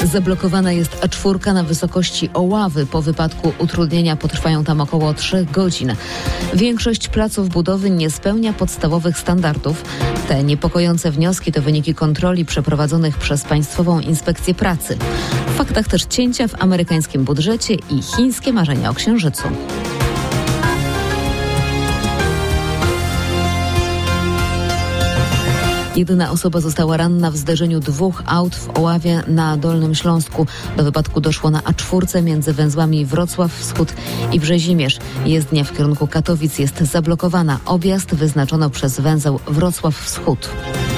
Zablokowana jest A4 na wysokości Oławy. Po wypadku utrudnienia potrwają tam około 3 godzin. Większość placów budowy nie spełnia podstawowych standardów. Te niepokojące wnioski to wyniki kontroli przeprowadzonych przez Państwową Inspekcję Pracy. W faktach też cięcia w amerykańskim budżecie i chińskie marzenia o Księżycu. Jedyna osoba została ranna w zderzeniu 2 aut w Oławie na Dolnym Śląsku. Do wypadku doszło na A4 między węzłami Wrocław Wschód i Brzezimierz. Jezdnia w kierunku Katowic jest zablokowana. Objazd wyznaczono przez węzeł Wrocław Wschód.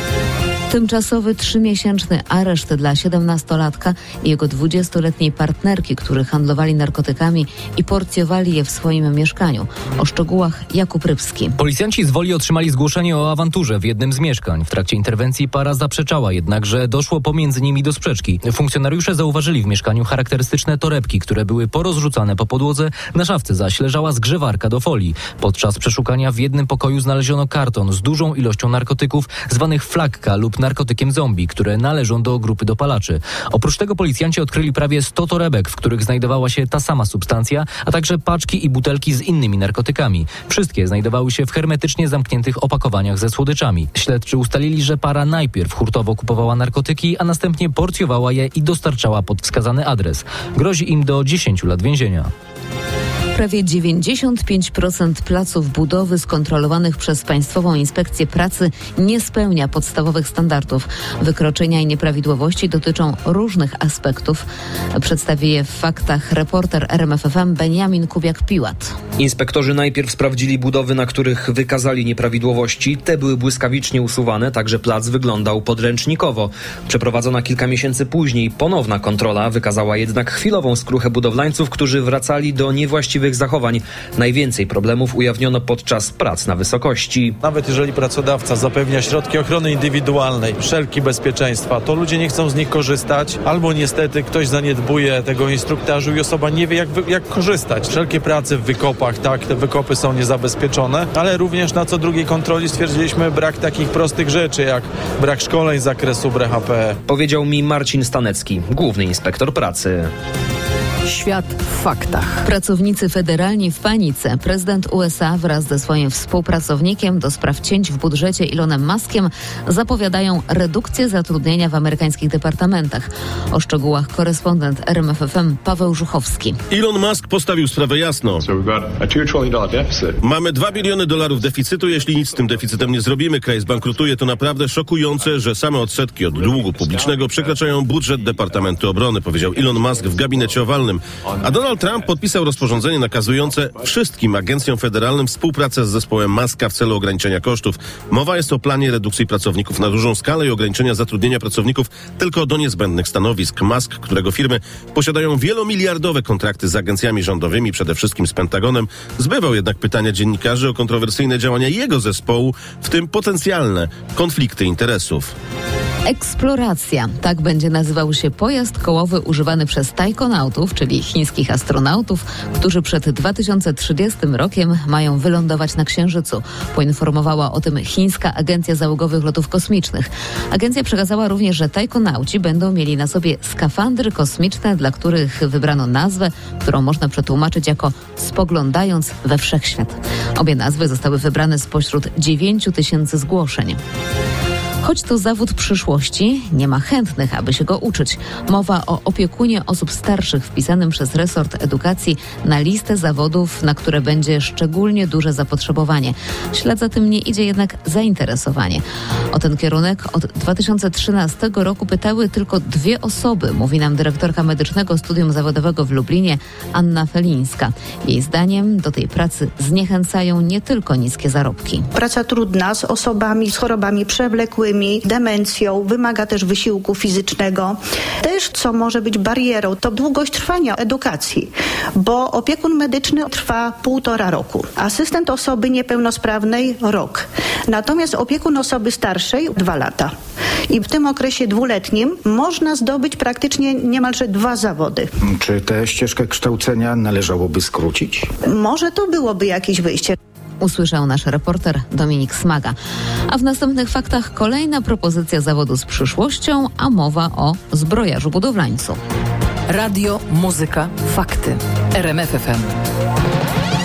Tymczasowy 3-miesięczny areszt dla 17-latka i jego 20-letniej partnerki, którzy handlowali narkotykami i porcjowali je w swoim mieszkaniu. O szczegółach Jakub Rybski. Policjanci z Woli otrzymali zgłoszenie o awanturze w jednym z mieszkań. W trakcie interwencji para zaprzeczała jednak, że doszło pomiędzy nimi do sprzeczki. Funkcjonariusze zauważyli w mieszkaniu charakterystyczne torebki, które były porozrzucane po podłodze. Na szafce zaś leżała zgrzewarka do folii. Podczas przeszukania w jednym pokoju znaleziono karton z dużą ilością narkotyków zwanych flakka lub narkotykiem zombie, które należą do grupy dopalaczy. Oprócz tego policjanci odkryli prawie 100 torebek, w których znajdowała się ta sama substancja, a także paczki i butelki z innymi narkotykami. Wszystkie znajdowały się w hermetycznie zamkniętych opakowaniach ze słodyczami. Śledczy ustalili, że para najpierw hurtowo kupowała narkotyki, a następnie porcjowała je i dostarczała pod wskazany adres. Grozi im do 10 lat więzienia. Prawie 95% placów budowy skontrolowanych przez Państwową Inspekcję Pracy nie spełnia podstawowych standardów. Wykroczenia i nieprawidłowości dotyczą różnych aspektów. Przedstawi je w faktach reporter RMFFM Beniamin Kubiak-Piłat. Inspektorzy najpierw sprawdzili budowy, na których wykazali nieprawidłowości. Te były błyskawicznie usuwane, także plac wyglądał podręcznikowo. Przeprowadzona kilka miesięcy później ponowna kontrola wykazała jednak chwilową skruchę budowlańców, którzy wracali do niewłaściwych zachowań. Najwięcej problemów ujawniono podczas prac na wysokości. Nawet jeżeli pracodawca zapewnia środki ochrony indywidualnej, wszelkie bezpieczeństwa, to ludzie nie chcą z nich korzystać, albo niestety ktoś zaniedbuje tego instruktażu i osoba nie wie jak korzystać. Wszelkie prace w wykopach, tak, te wykopy są niezabezpieczone, ale również na co drugiej kontroli stwierdziliśmy brak takich prostych rzeczy, jak brak szkoleń z zakresu BHP. Powiedział mi Marcin Stanecki, główny inspektor pracy. Świat w faktach. Pracownicy federalni w panice. Prezydent USA wraz ze swoim współpracownikiem do spraw cięć w budżecie Elonem Muskiem zapowiadają redukcję zatrudnienia w amerykańskich departamentach. O szczegółach korespondent RMFFM Paweł Żuchowski. Elon Musk postawił sprawę jasno. Mamy $2 biliony deficytu. Jeśli nic z tym deficytem nie zrobimy, kraj zbankrutuje. To naprawdę szokujące, że same odsetki od długu publicznego przekraczają budżet Departamentu Obrony, powiedział Elon Musk w gabinecie owalnym. A Donald Trump podpisał rozporządzenie nakazujące wszystkim agencjom federalnym współpracę z zespołem Muska w celu ograniczenia kosztów. Mowa jest o planie redukcji pracowników na dużą skalę i ograniczenia zatrudnienia pracowników tylko do niezbędnych stanowisk. Musk, którego firmy posiadają wielomiliardowe kontrakty z agencjami rządowymi, przede wszystkim z Pentagonem, zbywał jednak pytania dziennikarzy o kontrowersyjne działania jego zespołu, w tym potencjalne konflikty interesów. Eksploracja. Tak będzie nazywał się pojazd kołowy używany przez tajkonautów, czyli chińskich astronautów, którzy przed 2030 rokiem mają wylądować na Księżycu. Poinformowała o tym Chińska Agencja Załogowych Lotów Kosmicznych. Agencja przekazała również, że tajkonauci będą mieli na sobie skafandry kosmiczne, dla których wybrano nazwę, którą można przetłumaczyć jako spoglądając we wszechświat. Obie nazwy zostały wybrane spośród 9000 zgłoszeń. Choć to zawód przyszłości, nie ma chętnych, aby się go uczyć. Mowa o opiekunie osób starszych wpisanym przez resort edukacji na listę zawodów, na które będzie szczególnie duże zapotrzebowanie. W ślad za tym nie idzie jednak zainteresowanie. O ten kierunek od 2013 roku pytały tylko 2 osoby, mówi nam dyrektorka medycznego studium zawodowego w Lublinie Anna Felińska. Jej zdaniem do tej pracy zniechęcają nie tylko niskie zarobki. Praca trudna z osobami z chorobami przewlekłymi, demencją, wymaga też wysiłku fizycznego. Też, co może być barierą, to długość trwania edukacji, bo opiekun medyczny trwa 1,5 roku, asystent osoby niepełnosprawnej rok, natomiast opiekun osoby starszej 2 lata. I w tym okresie 2-letnim można zdobyć praktycznie niemalże 2 zawody. Czy tę ścieżkę kształcenia należałoby skrócić? Może to byłoby jakieś wyjście. usłyszał nasz reporter Dominik Smaga. A w następnych faktach kolejna propozycja zawodu z przyszłością, a mowa o zbrojarzu budowlańcu. Radio, muzyka, fakty. RMF FM.